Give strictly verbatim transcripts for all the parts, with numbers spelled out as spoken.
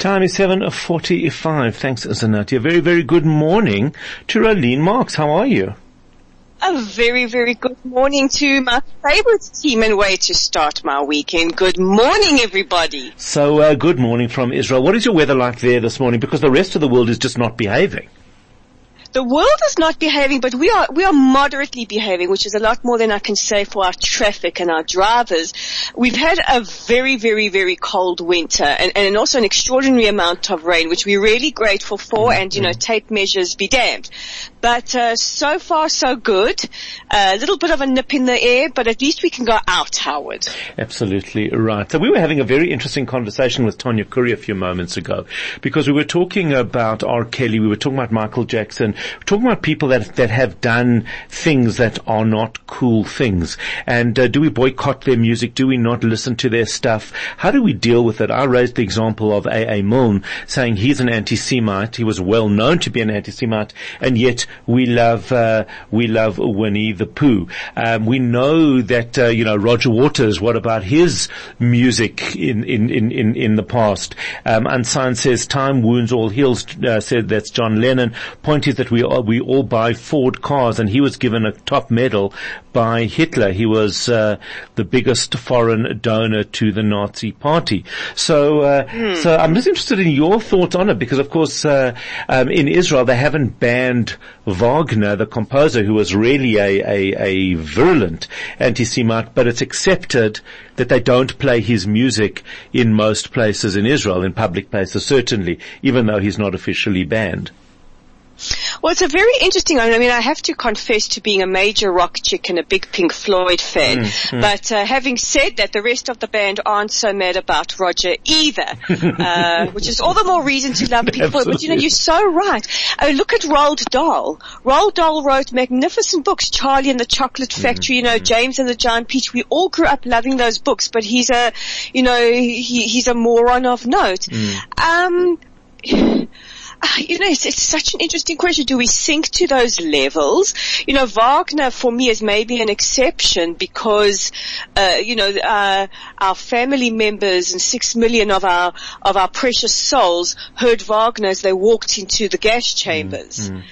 Time is seven forty-five. Thanks, Zanatia. Very, very good morning to Rolene Marks. How are you? A very, very good morning to my favorite team and way to start my weekend. Good morning, everybody. So, uh, good morning from Israel. What is your weather like there this morning? Because the rest of the world is just not behaving. The world is not behaving, but we are, we are moderately behaving, which is a lot more than I can say for our traffic and our drivers. We've had a very, very, very cold winter and, and also an extraordinary amount of rain, which we're really grateful for, and, you know, tape measures be damned. But, uh, so far so good. A little bit of a nip in the air, but at least we can go out, Howard. Absolutely right. So we were having a very interesting conversation with Tanya Curry a few moments ago, because we were talking about R. Kelly, we were talking about Michael Jackson, we're talking about people that that have done things that are not cool things. And uh, do we boycott their music? Do we not listen to their stuff? How do we deal with it? I raised the example of A A. Milne saying he's an anti-Semite. He was well known to be an anti-Semite, and yet we love uh, we love Winnie the Pooh. Um, we know that uh, you know Roger Waters. What about his music in in in in, in the past? Um, Unsigned says time wounds all heals. Uh, said that's John Lennon. Point is that we all, we all buy Ford cars, and he was given a top medal by Hitler. He was uh, the biggest foreign donor to the Nazi party. So uh, mm. so I'm just interested in your thoughts on it, because of course uh, um, in Israel they haven't banned Wagner, the composer, who was really a, a, a virulent anti-Semite, but it's accepted that they don't play his music in most places in Israel, in public places certainly, even though he's not officially banned. Well, it's a very interesting one. I mean, I have to confess to being a major rock chick and a big Pink Floyd fan. Mm, mm. But uh, having said that, the rest of the band aren't so mad about Roger either, uh, which is all the more reason to love Pink Floyd. But, you know, you're so right. Uh, look at Roald Dahl. Roald Dahl wrote magnificent books, Charlie and the Chocolate Factory, mm, you know, mm. James and the Giant Peach. We all grew up loving those books, but he's a, you know, he, he's a moron of note. Mm. Um... You know, it's, it's such an interesting question. Do we sink to those levels? You know, Wagner for me is maybe an exception because, uh, you know, uh, our family members and six million of our, of our precious souls heard Wagner as they walked into the gas chambers. Mm,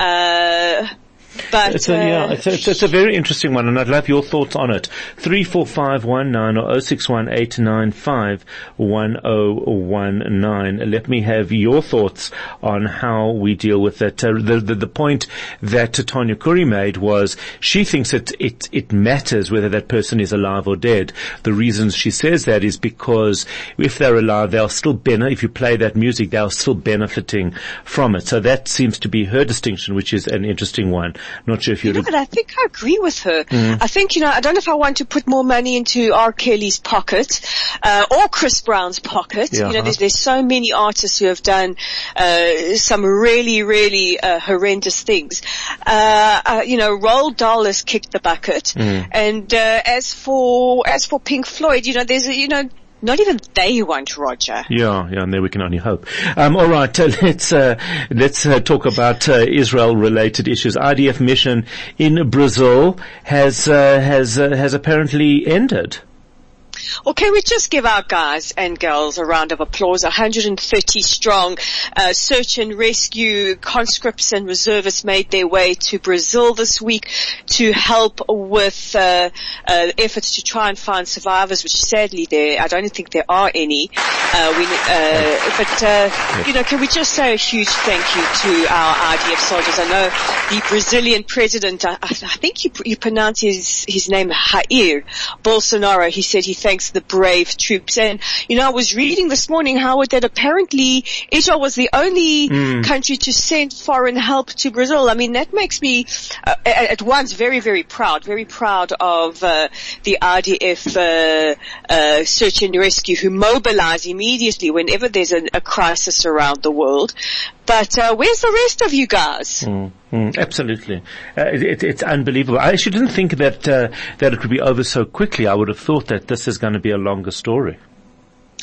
mm. Uh, But, it's a, yeah, it's a, it's, it's a very interesting one, and I'd love your thoughts on it. three four five one nine or oh six one eight nine five one oh one nine. Let me have your thoughts on how we deal with it. Uh, the, the, the point that Tanya Curry made was she thinks it, it, it matters whether that person is alive or dead. The reasons she says that is because if they're alive, they'll still benefit, if you play that music, they're still benefiting from it. So that seems to be her distinction, which is an interesting one. Not sure if you know, but I think I agree with her. Mm. I think, you know, I don't know if I want to put more money into R. Kelly's pocket, uh, or Chris Brown's pocket. Yeah, you know, uh-huh. there's, there's so many artists who have done, uh, some really, really, uh, horrendous things. Uh, uh, you know, Roald Dahl has kicked the bucket. Mm. And, uh, as for, as for Pink Floyd, you know, there's a, you know, not even they want Roger. Yeah, yeah, and there we can only hope. Um, all right, uh, let's uh, let's uh, talk about uh, Israel-related issues. I D F mission in Brazil has uh, has uh, has apparently ended. Well, can we just give our guys and girls a round of applause? one hundred thirty strong uh, search and rescue conscripts and reservists made their way to Brazil this week to help with uh, uh, efforts to try and find survivors, which sadly there, I don't think there are any. Uh, we, uh, but, uh, you know, can we just say a huge thank you to our I D F soldiers? I know the Brazilian president, I, I think you, you pronounce his, his name Jair Bolsonaro. He said he thanks the brave troops. And, you know, I was reading this morning, Howard, that apparently Israel was the only mm. country to send foreign help to Brazil. I mean, that makes me uh, at once very, very proud, very proud of uh, the I D F uh, uh, search and rescue, who mobilize immediately whenever there's a, a crisis around the world. But uh, where's the rest of you guys? Mm, mm, absolutely, uh, it, it, it's unbelievable. I actually didn't think that uh, that it would be over so quickly. I would have thought that this is going to be a longer story.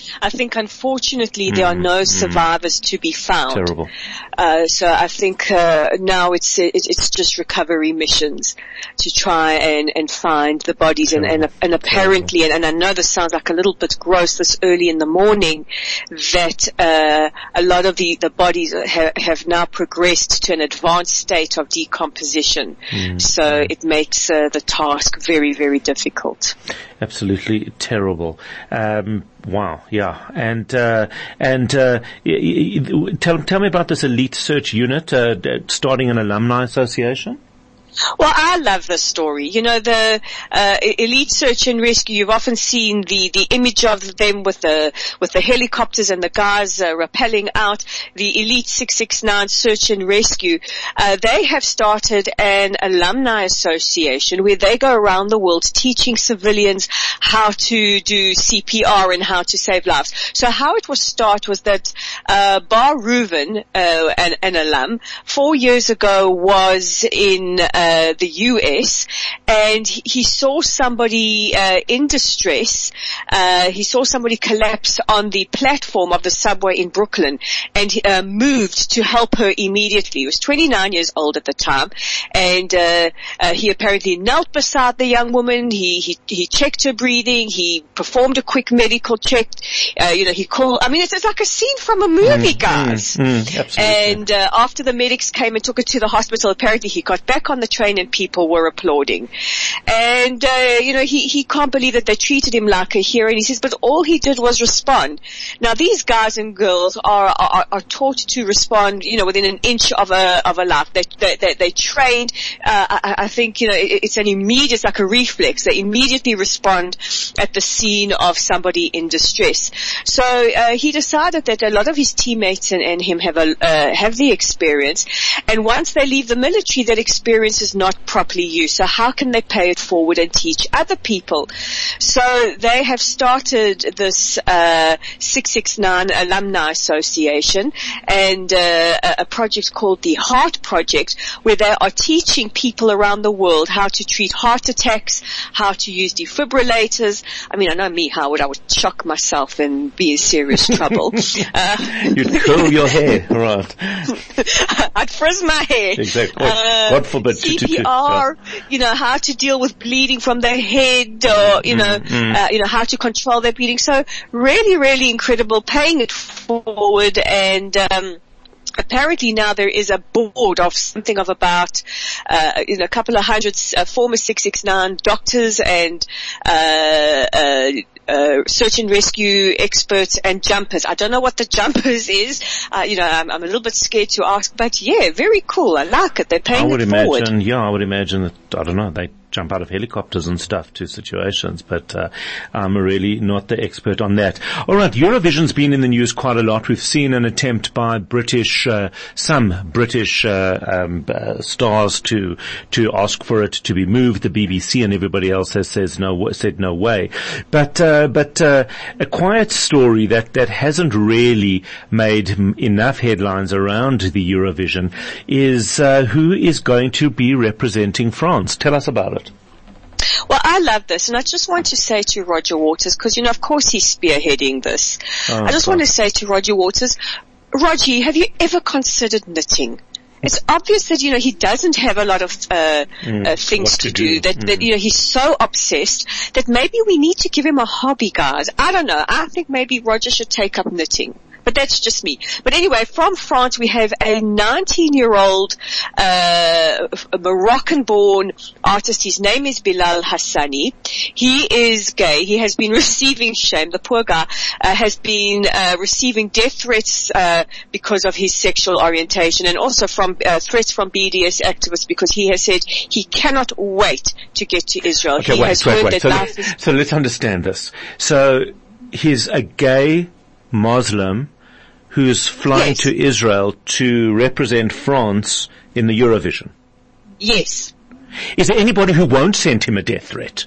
I think unfortunately mm, there are no survivors mm. to be found. Terrible. Uh, so I think, uh, now it's, it, it's just recovery missions to try and, and find the bodies and, and, and apparently, and, and I know this sounds like a little bit gross this early in the morning, that, uh, a lot of the, the bodies ha- have now progressed to an advanced state of decomposition. Mm. So it makes, uh, the task very, very difficult. Absolutely terrible. Um, wow, yeah, and uh, and uh, y- y- tell tell me about this elite search unit uh, starting an alumni association. Well, I love this story. You know, the uh, Elite Search and Rescue, you've often seen the, the image of them with the, with the helicopters and the guys uh, rappelling out. The Elite six six nine Search and Rescue, uh, they have started an alumni association where they go around the world teaching civilians how to do C P R and how to save lives. So how it was started was that uh, Bar Reuven, uh, an, an alum, four years ago was in uh, Uh, the U S, and he, he saw somebody uh, in distress. Uh, he saw somebody collapse on the platform of the subway in Brooklyn, and he, uh, moved to help her immediately. He was twenty-nine years old at the time, and uh, uh, he apparently knelt beside the young woman. He he, he checked her breathing. He performed a quick medical check. Uh, you know, he called. I mean, it's, it's like a scene from a movie, mm, guys. Mm, mm, absolutely. And uh, after the medics came and took her to the hospital, apparently he got back on the train and people were applauding. And, uh, you know, he, he can't believe that they treated him like a hero. And he says, but all he did was respond. Now, these guys and girls are, are, are taught to respond, you know, within an inch of a, of a life. They, they, they, they trained, uh, I, I think, you know, it, it's an immediate, it's like a reflex. They immediately respond at the scene of somebody in distress. So, uh, he decided that a lot of his teammates and, and him have a, uh, have the experience. And once they leave the military, that experience is not properly used. So how can they pay it forward and teach other people? So they have started this uh six six nine Alumni Association and uh, a project called the Heart Project, where they are teaching people around the world how to treat heart attacks, how to use defibrillators. I mean, I know me, Howard, I would shock myself and be in serious trouble. Uh, You'd curl your hair, right? I'd frizz my hair. Exactly. Uh, God forbid. C P R, you know, how to deal with bleeding from the head, or, you know, mm-hmm. uh, you know, how to control their bleeding. So really, really incredible, paying it forward. And, um, apparently now there is a board of something of about, uh, you know, a couple of hundred uh, former six six nine doctors and, uh, uh, Uh, search and rescue experts and jumpers. I don't know what the jumpers is. Uh, you know, I'm, I'm a little bit scared to ask, but yeah, very cool. I like it. They're paying I would it imagine, forward. Yeah, I would imagine that, I don't know, they jump out of helicopters and stuff to situations, but uh, I'm really not the expert on that. All right, Eurovision's been in the news quite a lot. We've seen an attempt by British, uh, some British uh, um, uh, stars to to ask for it to be moved. The B B C and everybody else has says no, said no way. But uh, but uh, a quiet story that that hasn't really made enough headlines around the Eurovision is uh, who is going to be representing France. Tell us about it. Well, I love this, and I just want to say to Roger Waters, because, you know, of course he's spearheading this. Oh, I just God. want to say to Roger Waters, Roger, have you ever considered knitting? It's obvious that, you know, he doesn't have a lot of uh, mm, uh things to, to do, do. That, mm. that, you know, he's so obsessed that maybe we need to give him a hobby, guys. I don't know. I think maybe Roger should take up knitting. But that's just me. But anyway, from France we have a nineteen-year-old uh Moroccan-born artist. His name is Bilal Hassani. He is gay. He has been receiving shame. The poor guy uh, has been uh, receiving death threats uh because of his sexual orientation, and also from uh, threats from B D S activists because he has said he cannot wait to get to Israel. Okay, he wait, has wait, heard wait. that So, life let, is so let's understand this. So he's a gay Muslim who's flying yes. to Israel to represent France in the Eurovision. Yes. Is there anybody who won't send him a death threat?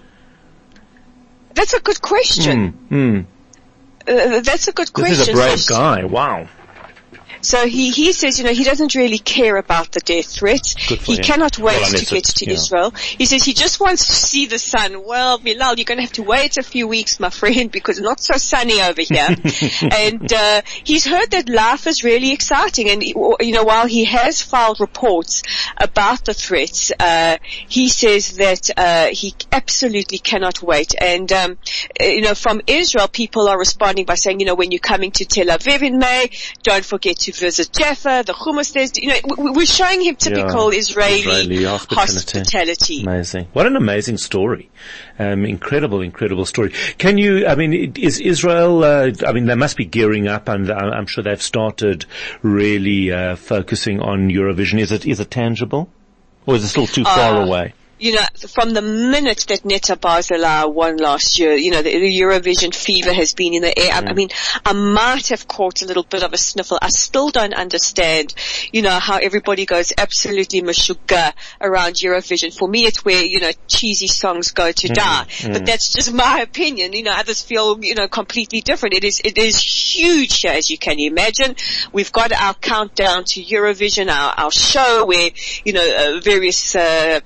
That's a good question. Mm, mm. Uh, that's a good question. This is a brave guy. Wow. So he, he says, you know, he doesn't really care about the death threats. He him. cannot wait well, to get to yeah. Israel. He says he just wants to see the sun. Well, Bilal, you're going to have to wait a few weeks, my friend, because it's not so sunny over here. and uh, he's heard that life is really exciting. And, you know, while he has filed reports about the threats, uh, he says that uh, he absolutely cannot wait. And, um, you know, from Israel, people are responding by saying, you know, when you're coming to Tel Aviv in May, don't forget to visit Jaffa, the hummus there's, you know, we're showing him typical yeah, Israeli, Israeli hospitality. hospitality. Amazing. What an amazing story. Um, incredible, incredible story. Can you, I mean, is Israel, uh, I mean, they must be gearing up and I'm sure they've started really, uh, focusing on Eurovision. Is it, is it tangible? Or is it still too far uh, away? You know, from the minute that Netta Barzilai won last year, you know, the, the Eurovision fever has been in the air. I, I mean, I might have caught a little bit of a sniffle. I still don't understand, you know, how everybody goes absolutely mashuga around Eurovision. For me, it's where, you know, cheesy songs go to mm-hmm. die. Mm-hmm. But that's just my opinion. You know, others feel, you know, completely different. It is, it is huge, as you can imagine. We've got our countdown to Eurovision, our, our show where, you know, uh, various, uh,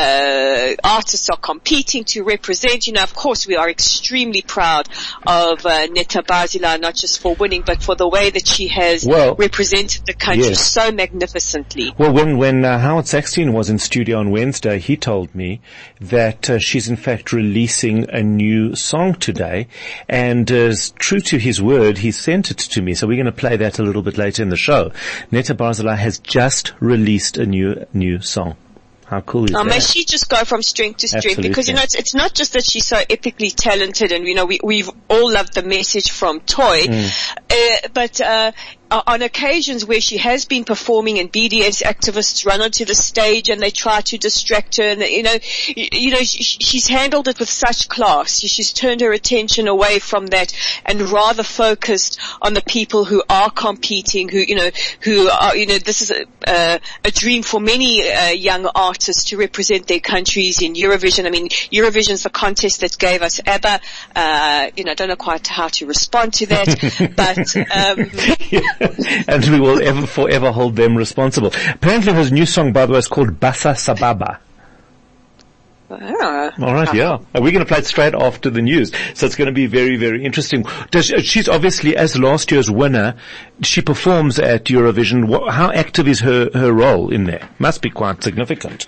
Uh, artists are competing to represent. You know, of course, we are extremely proud of uh, Netta Barzilai, not just for winning, but for the way that she has well, represented the country yes. so magnificently. Well, when when uh, Howard Saxton was in studio on Wednesday, he told me that uh, she's in fact releasing a new song today, and uh, true to his word, he sent it to me. So we're going to play that a little bit later in the show. Netta Barzilai has just released a new new song. How cool is um, that? May she just go from strength to strength. Absolutely. Because, you know, it's, it's not just that she's so epically talented and, you know, we, we've all loved the message from Toy, mm. uh, but, uh, on occasions where she has been performing and B D S activists run onto the stage and they try to distract her and, you know, you, you know, she, she's handled it with such class. She's turned her attention away from that and rather focused on the people who are competing, who, you know, who are, you know, this is a, uh, a dream for many uh, young artists to represent their countries in Eurovision. I mean, Eurovision's the contest that gave us ABBA. Uh, you know, I don't know quite how to respond to that, but, um, yeah. And we will ever, forever hold them responsible. Apparently his new song, by the way, is called Basa Sababa. Ah. All right, yeah. We're going to play it straight after the news. So it's going to be very, very interesting. Does, she's obviously, as last year's winner, she performs at Eurovision. How active is her, her role in there? Must be quite significant.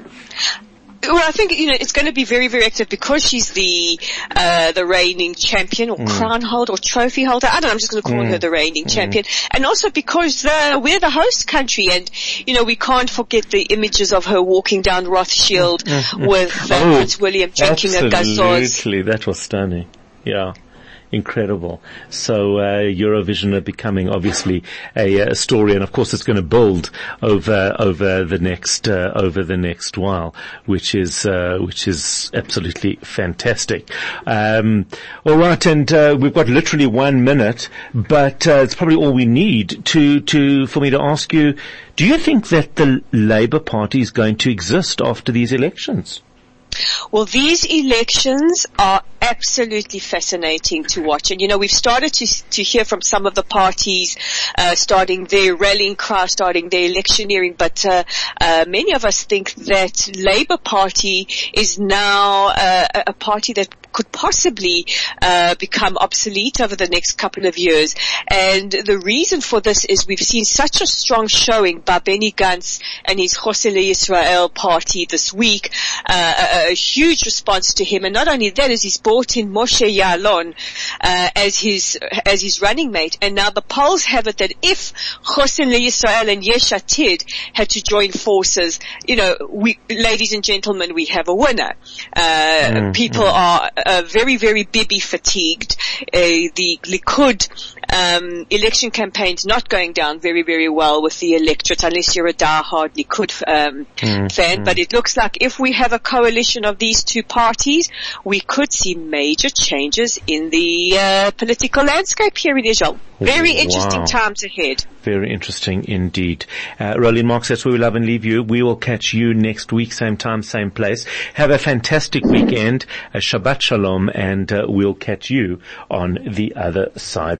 Well, I think, you know, it's going to be very, very active because she's the, uh, the reigning champion or mm. crown holder or trophy holder. I don't know, I'm just going to call mm. her the reigning mm. champion. And also because the, we're the host country and, you know, we can't forget the images of her walking down Rothschild mm. with uh, oh, Prince William drinking a gazoz. Absolutely, that was stunning. Yeah. Incredible. So, uh, Eurovision are becoming obviously a, a story, and of course it's going to build over, over the next, uh, over the next while, which is, uh, which is absolutely fantastic. Um, alright, and, uh, we've got literally one minute, but, uh, it's probably all we need to, to, for me to ask you, do you think that the Labour Party is going to exist after these elections? Well, these elections are absolutely fascinating to watch. And, you know, we've started to to hear from some of the parties uh, starting their rallying cry, starting their electioneering. But uh, uh, many of us think that Labour Party is now uh, a party that could possibly uh, become obsolete over the next couple of years. And the reason for this is we've seen such a strong showing by Benny Gantz and his Choseh Israel party this week, uh, a, a huge response to him. And not only that, is he's brought in Moshe Ya'alon uh, as his as his running mate. And now the polls have it that if Choseh Israel and Yesh Atid had to join forces, you know, we, ladies and gentlemen, we have a winner. Uh, mm, people mm. are Uh, very, very Bibi fatigued. Uh, the Likud um, election campaign's not going down very, very well with the electorate, unless you're a diehard Likud um, mm, fan. Mm. But it looks like if we have a coalition of these two parties, we could see major changes in the uh, political landscape here in Israel. Very interesting wow. times ahead. Very interesting indeed. Uh, Roland Marks, that's where we love and leave you. We will catch you next week, same time, same place. Have a fantastic weekend. Uh, Shabbat Shalom, and uh, we'll catch you on the other side.